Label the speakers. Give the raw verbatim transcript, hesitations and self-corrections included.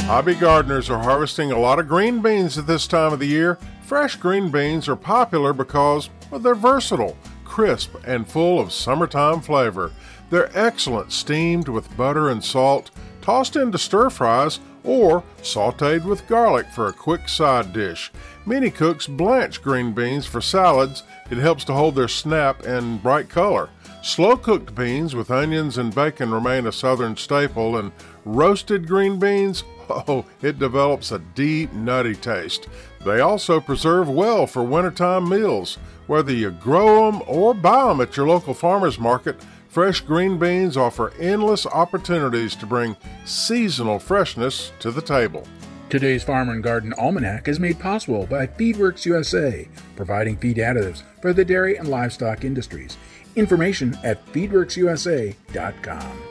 Speaker 1: Hobby gardeners are harvesting a lot of green beans at this time of the year. Fresh green beans are popular because, well, they're versatile, crisp, and full of summertime flavor. They're excellent steamed with butter and salt, tossed into stir fries, or sautéed with garlic for a quick side dish. Many cooks blanch green beans for salads. It helps to hold their snap and bright color. Slow-cooked beans with onions and bacon remain a southern staple, and roasted green beans, oh, it develops a deep, nutty taste. They also preserve well for wintertime meals. Whether you grow them or buy them at your local farmer's market, fresh green beans offer endless opportunities to bring seasonal freshness to the table.
Speaker 2: Today's Farm and Garden Almanac is made possible by Feedworks U S A, providing feed additives for the dairy and livestock industries. Information at feedworks u s a dot com.